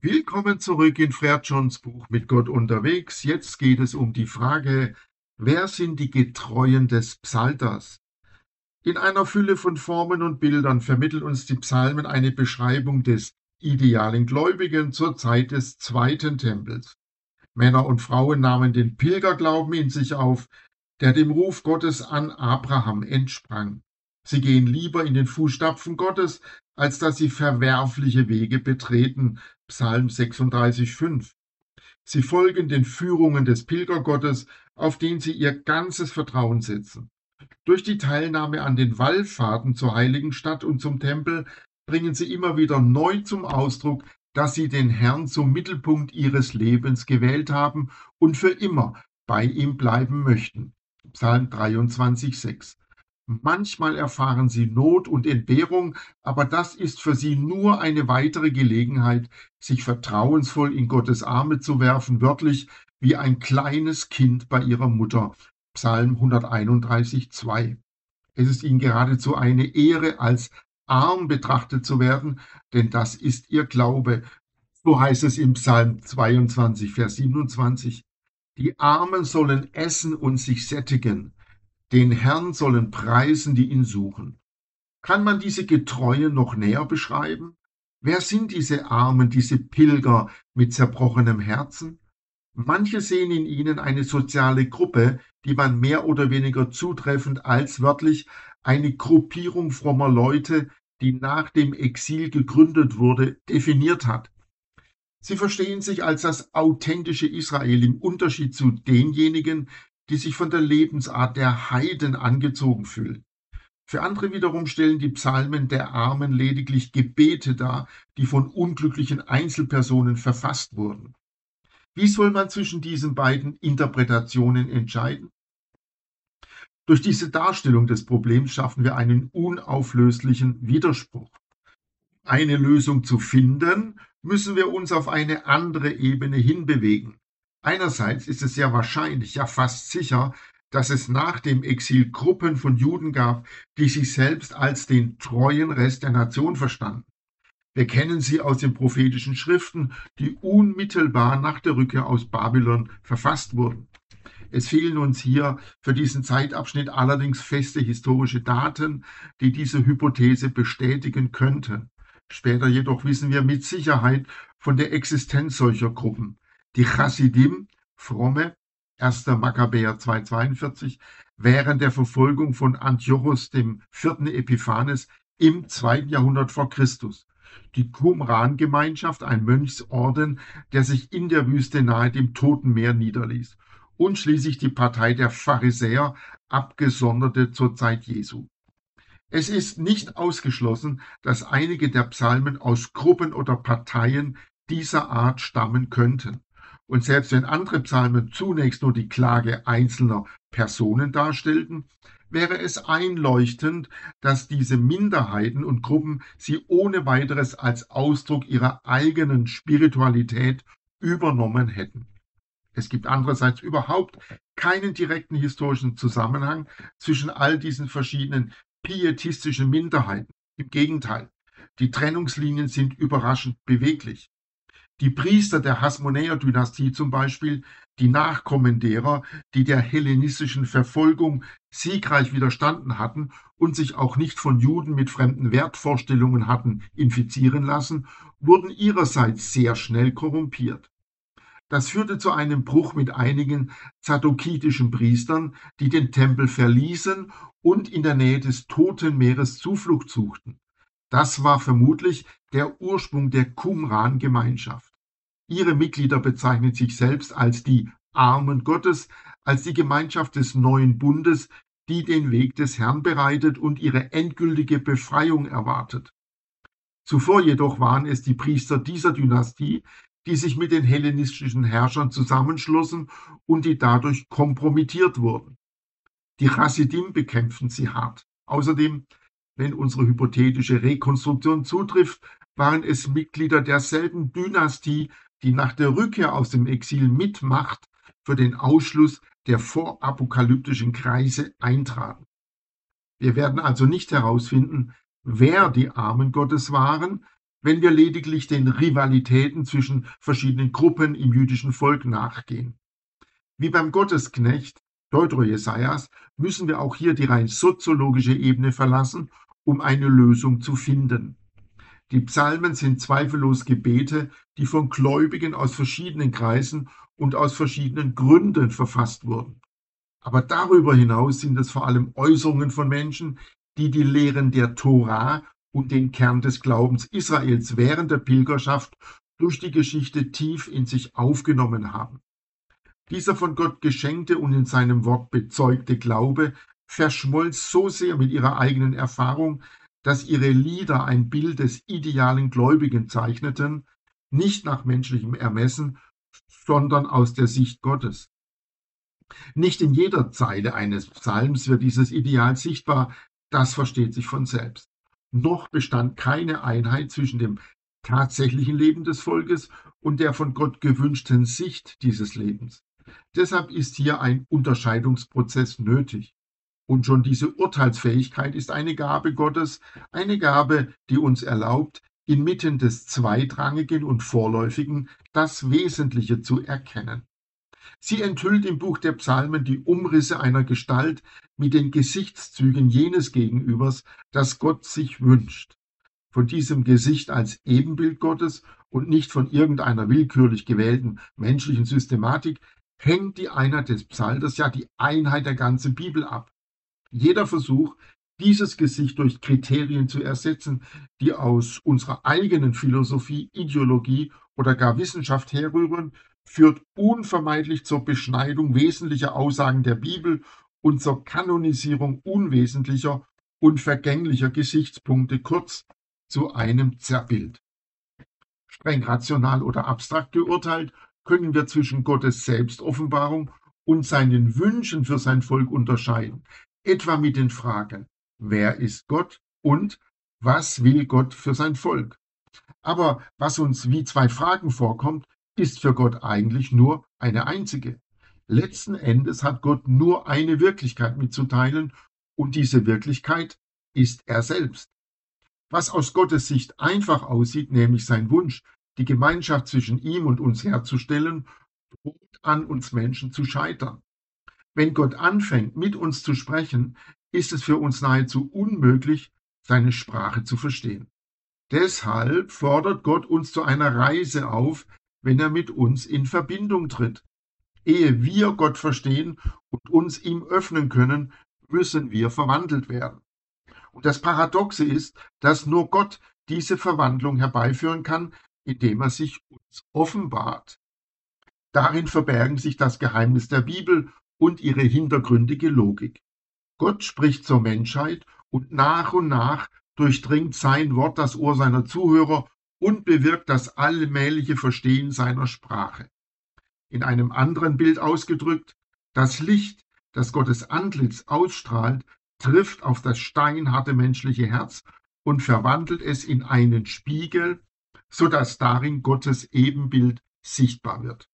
Willkommen zurück in Johns Buch mit Gott unterwegs. Jetzt geht es um die Frage, wer sind die Getreuen des Psalters? In einer Fülle von Formen und Bildern vermitteln uns die Psalmen eine Beschreibung des idealen Gläubigen zur Zeit des Zweiten Tempels. Männer und Frauen nahmen den Pilgerglauben in sich auf, der dem Ruf Gottes an Abraham entsprang. Sie gehen lieber in den Fußstapfen Gottes, als dass sie verwerfliche Wege betreten. Psalm 36,5. Sie folgen den Führungen des Pilgergottes, auf den sie ihr ganzes Vertrauen setzen. Durch die Teilnahme an den Wallfahrten zur heiligen Stadt und zum Tempel bringen sie immer wieder neu zum Ausdruck, dass sie den Herrn zum Mittelpunkt ihres Lebens gewählt haben und für immer bei ihm bleiben möchten. Psalm 23,6. Manchmal erfahren sie Not und Entbehrung, aber das ist für sie nur eine weitere Gelegenheit, sich vertrauensvoll in Gottes Arme zu werfen, wörtlich wie ein kleines Kind bei ihrer Mutter. Psalm 131,2. Es ist ihnen geradezu eine Ehre, als arm betrachtet zu werden, denn das ist ihr Glaube. So heißt es im Psalm 22, Vers 27. Die Armen sollen essen und sich sättigen. Den Herrn sollen preisen, die ihn suchen. Kann man diese Getreuen noch näher beschreiben? Wer sind diese Armen, diese Pilger mit zerbrochenem Herzen? Manche sehen in ihnen eine soziale Gruppe, die man mehr oder weniger zutreffend als wörtlich eine Gruppierung frommer Leute, die nach dem Exil gegründet wurde, definiert hat. Sie verstehen sich als das authentische Israel im Unterschied zu denjenigen, die sich von der Lebensart der Heiden angezogen fühlen. Für andere wiederum stellen die Psalmen der Armen lediglich Gebete dar, die von unglücklichen Einzelpersonen verfasst wurden. Wie soll man zwischen diesen beiden Interpretationen entscheiden? Durch diese Darstellung des Problems schaffen wir einen unauflöslichen Widerspruch. Eine Lösung zu finden, müssen wir uns auf eine andere Ebene hinbewegen. Einerseits ist es sehr wahrscheinlich, ja fast sicher, dass es nach dem Exil Gruppen von Juden gab, die sich selbst als den treuen Rest der Nation verstanden. Wir kennen sie aus den prophetischen Schriften, die unmittelbar nach der Rückkehr aus Babylon verfasst wurden. Es fehlen uns hier für diesen Zeitabschnitt allerdings feste historische Daten, die diese Hypothese bestätigen könnten. Später jedoch wissen wir mit Sicherheit von der Existenz solcher Gruppen. Die Chassidim, Fromme, 1. Makkabäer 2,42, während der Verfolgung von Antiochos dem 4. Epiphanes im 2. Jahrhundert vor Christus. Die Qumran-Gemeinschaft, ein Mönchsorden, der sich in der Wüste nahe dem Toten Meer niederließ. Und schließlich die Partei der Pharisäer, Abgesonderte zur Zeit Jesu. Es ist nicht ausgeschlossen, dass einige der Psalmen aus Gruppen oder Parteien dieser Art stammen könnten. Und selbst wenn andere Psalmen zunächst nur die Klage einzelner Personen darstellten, wäre es einleuchtend, dass diese Minderheiten und Gruppen sie ohne weiteres als Ausdruck ihrer eigenen Spiritualität übernommen hätten. Es gibt andererseits überhaupt keinen direkten historischen Zusammenhang zwischen all diesen verschiedenen pietistischen Minderheiten. Im Gegenteil, die Trennungslinien sind überraschend beweglich. Die Priester der Hasmonäer-Dynastie zum Beispiel, die Nachkommen derer, die der hellenistischen Verfolgung siegreich widerstanden hatten und sich auch nicht von Juden mit fremden Wertvorstellungen hatten infizieren lassen, wurden ihrerseits sehr schnell korrumpiert. Das führte zu einem Bruch mit einigen zadokitischen Priestern, die den Tempel verließen und in der Nähe des Toten Meeres Zuflucht suchten. Das war vermutlich der Ursprung der Qumran-Gemeinschaft. Ihre Mitglieder bezeichnen sich selbst als die Armen Gottes, als die Gemeinschaft des neuen Bundes, die den Weg des Herrn bereitet und ihre endgültige Befreiung erwartet. Zuvor jedoch waren es die Priester dieser Dynastie, die sich mit den hellenistischen Herrschern zusammenschlossen und die dadurch kompromittiert wurden. Die Chassidim bekämpften sie hart. Außerdem, wenn unsere hypothetische Rekonstruktion zutrifft, waren es Mitglieder derselben Dynastie, die nach der Rückkehr aus dem Exil mit Macht für den Ausschluss der vorapokalyptischen Kreise eintraten. Wir werden also nicht herausfinden, wer die Armen Gottes waren, wenn wir lediglich den Rivalitäten zwischen verschiedenen Gruppen im jüdischen Volk nachgehen. Wie beim Gottesknecht Deuterojesajas müssen wir auch hier die rein soziologische Ebene verlassen, um eine Lösung zu finden. Die Psalmen sind zweifellos Gebete, die von Gläubigen aus verschiedenen Kreisen und aus verschiedenen Gründen verfasst wurden. Aber darüber hinaus sind es vor allem Äußerungen von Menschen, die die Lehren der Tora und den Kern des Glaubens Israels während der Pilgerschaft durch die Geschichte tief in sich aufgenommen haben. Dieser von Gott geschenkte und in seinem Wort bezeugte Glaube verschmolz so sehr mit ihrer eigenen Erfahrung, dass ihre Lieder ein Bild des idealen Gläubigen zeichneten, nicht nach menschlichem Ermessen, sondern aus der Sicht Gottes. Nicht in jeder Zeile eines Psalms wird dieses Ideal sichtbar, das versteht sich von selbst. Noch bestand keine Einheit zwischen dem tatsächlichen Leben des Volkes und der von Gott gewünschten Sicht dieses Lebens. Deshalb ist hier ein Unterscheidungsprozess nötig. Und schon diese Urteilsfähigkeit ist eine Gabe Gottes, eine Gabe, die uns erlaubt, inmitten des Zweitrangigen und Vorläufigen das Wesentliche zu erkennen. Sie enthüllt im Buch der Psalmen die Umrisse einer Gestalt mit den Gesichtszügen jenes Gegenübers, das Gott sich wünscht. Von diesem Gesicht als Ebenbild Gottes und nicht von irgendeiner willkürlich gewählten menschlichen Systematik hängt die Einheit des Psalters, ja die Einheit der ganzen Bibel ab. Jeder Versuch, dieses Gesicht durch Kriterien zu ersetzen, die aus unserer eigenen Philosophie, Ideologie oder gar Wissenschaft herrühren, führt unvermeidlich zur Beschneidung wesentlicher Aussagen der Bibel und zur Kanonisierung unwesentlicher und vergänglicher Gesichtspunkte, kurz zu einem Zerrbild. Streng rational oder abstrakt geurteilt, können wir zwischen Gottes Selbstoffenbarung und seinen Wünschen für sein Volk unterscheiden, etwa mit den Fragen: Wer ist Gott und was will Gott für sein Volk? Aber was uns wie zwei Fragen vorkommt, ist für Gott eigentlich nur eine einzige. Letzten Endes hat Gott nur eine Wirklichkeit mitzuteilen und diese Wirklichkeit ist er selbst. Was aus Gottes Sicht einfach aussieht, nämlich sein Wunsch, die Gemeinschaft zwischen ihm und uns herzustellen, droht an uns Menschen zu scheitern. Wenn Gott anfängt, mit uns zu sprechen, ist es für uns nahezu unmöglich, seine Sprache zu verstehen. Deshalb fordert Gott uns zu einer Reise auf, wenn er mit uns in Verbindung tritt. Ehe wir Gott verstehen und uns ihm öffnen können, müssen wir verwandelt werden. Und das Paradoxe ist, dass nur Gott diese Verwandlung herbeiführen kann, indem er sich uns offenbart. Darin verbergen sich das Geheimnis der Bibel und ihre hintergründige Logik. Gott spricht zur Menschheit und nach durchdringt sein Wort das Ohr seiner Zuhörer und bewirkt das allmähliche Verstehen seiner Sprache. In einem anderen Bild ausgedrückt: Das Licht, das Gottes Antlitz ausstrahlt, trifft auf das steinharte menschliche Herz und verwandelt es in einen Spiegel, sodass darin Gottes Ebenbild sichtbar wird.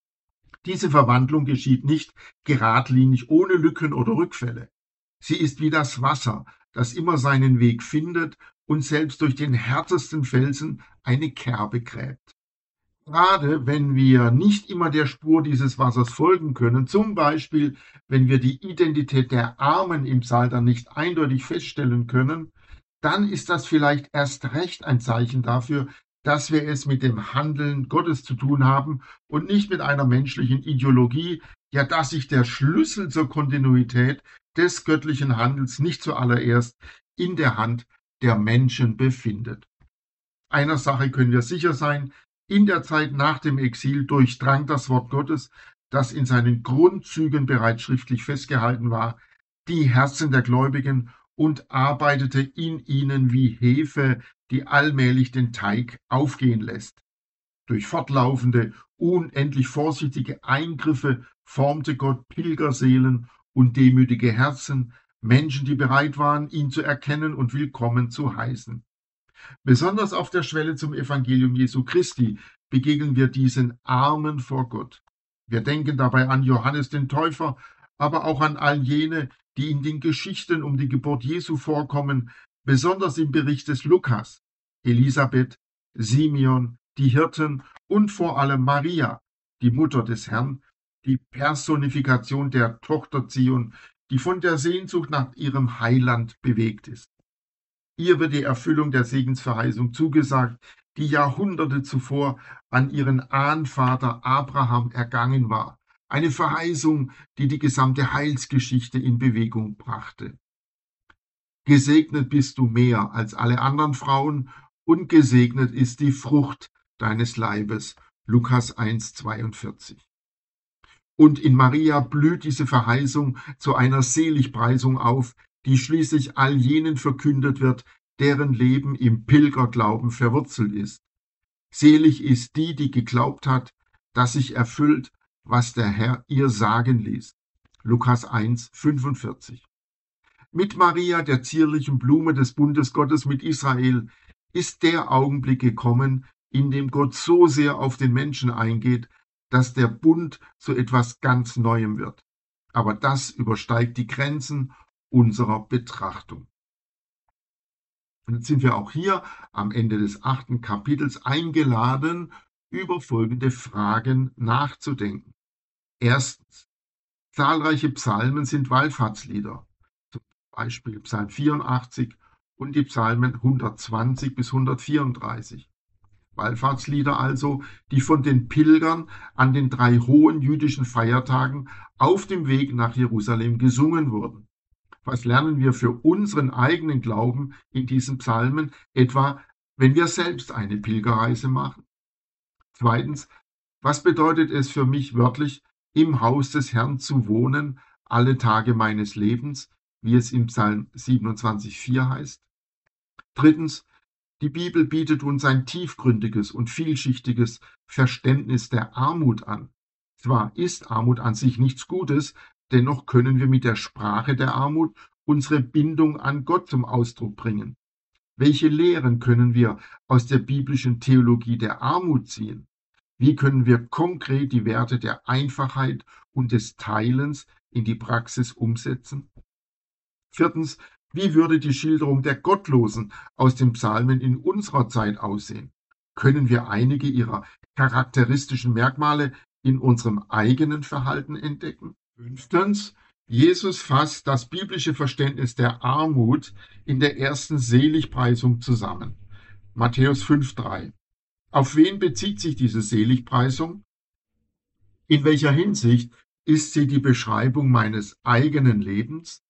Diese Verwandlung geschieht nicht geradlinig, ohne Lücken oder Rückfälle. Sie ist wie das Wasser, das immer seinen Weg findet und selbst durch den härtesten Felsen eine Kerbe gräbt. Gerade wenn wir nicht immer der Spur dieses Wassers folgen können, zum Beispiel wenn wir die Identität der Armen im Psalter nicht eindeutig feststellen können, dann ist das vielleicht erst recht ein Zeichen dafür, dass wir es mit dem Handeln Gottes zu tun haben und nicht mit einer menschlichen Ideologie, ja, dass sich der Schlüssel zur Kontinuität des göttlichen Handels nicht zuallererst in der Hand der Menschen befindet. Einer Sache können wir sicher sein: In der Zeit nach dem Exil durchdrang das Wort Gottes, das in seinen Grundzügen bereits schriftlich festgehalten war, die Herzen der Gläubigen und arbeitete in ihnen wie Hefe, die allmählich den Teig aufgehen lässt. Durch fortlaufende, unendlich vorsichtige Eingriffe formte Gott Pilgerseelen und demütige Herzen, Menschen, die bereit waren, ihn zu erkennen und willkommen zu heißen. Besonders auf der Schwelle zum Evangelium Jesu Christi begegnen wir diesen Armen vor Gott. Wir denken dabei an Johannes den Täufer, aber auch an all jene, die in den Geschichten um die Geburt Jesu vorkommen, besonders im Bericht des Lukas: Elisabeth, Simeon, die Hirten und vor allem Maria, die Mutter des Herrn, die Personifikation der Tochter Zion, die von der Sehnsucht nach ihrem Heiland bewegt ist. Ihr wird die Erfüllung der Segensverheißung zugesagt, die Jahrhunderte zuvor an ihren Ahnvater Abraham ergangen war. Eine Verheißung, die die gesamte Heilsgeschichte in Bewegung brachte. Gesegnet bist du mehr als alle anderen Frauen und gesegnet ist die Frucht deines Leibes. Lukas 1,42. Und in Maria blüht diese Verheißung zu einer Seligpreisung auf, die schließlich all jenen verkündet wird, deren Leben im Pilgerglauben verwurzelt ist. Selig ist die, die geglaubt hat, dass sich erfüllt, was der Herr ihr sagen ließ. Lukas 1,45. Mit Maria, der zierlichen Blume des Bundes Gottes mit Israel, ist der Augenblick gekommen, in dem Gott so sehr auf den Menschen eingeht, dass der Bund zu etwas ganz Neuem wird. Aber das übersteigt die Grenzen unserer Betrachtung. Und jetzt sind wir auch hier am Ende des 8. Kapitels eingeladen, über folgende Fragen nachzudenken. Erstens, zahlreiche Psalmen sind Wallfahrtslieder, zum Beispiel Psalm 84 und die Psalmen 120 bis 134. Wallfahrtslieder also, die von den Pilgern an den 3 hohen jüdischen Feiertagen auf dem Weg nach Jerusalem gesungen wurden. Was lernen wir für unseren eigenen Glauben in diesen Psalmen, etwa wenn wir selbst eine Pilgerreise machen? Zweitens, was bedeutet es für mich wörtlich, im Haus des Herrn zu wohnen, alle Tage meines Lebens, wie es im Psalm 27,4 heißt? Drittens, die Bibel bietet uns ein tiefgründiges und vielschichtiges Verständnis der Armut an. Zwar ist Armut an sich nichts Gutes, dennoch können wir mit der Sprache der Armut unsere Bindung an Gott zum Ausdruck bringen. Welche Lehren können wir aus der biblischen Theologie der Armut ziehen? Wie können wir konkret die Werte der Einfachheit und des Teilens in die Praxis umsetzen? Viertens, wie würde die Schilderung der Gottlosen aus den Psalmen in unserer Zeit aussehen? Können wir einige ihrer charakteristischen Merkmale in unserem eigenen Verhalten entdecken? Fünftens, Jesus fasst das biblische Verständnis der Armut in der ersten Seligpreisung zusammen. Matthäus 5,3. Auf wen bezieht sich diese Seligpreisung? In welcher Hinsicht ist sie die Beschreibung meines eigenen Lebens?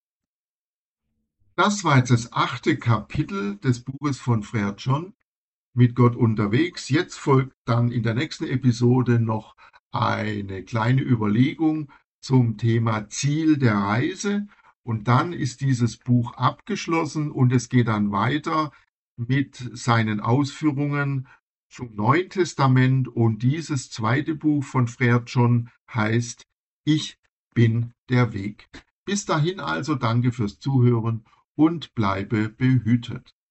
Das war jetzt das 8. Kapitel des Buches von Frère John, mit Gott unterwegs. Jetzt folgt dann in der nächsten Episode noch eine kleine Überlegung zum Thema Ziel der Reise. Und dann ist dieses Buch abgeschlossen und es geht dann weiter mit seinen Ausführungen zum Neuen Testament. Und dieses 2. Buch von Frère John heißt Ich bin der Weg. Bis dahin also danke fürs Zuhören und bleibe behütet.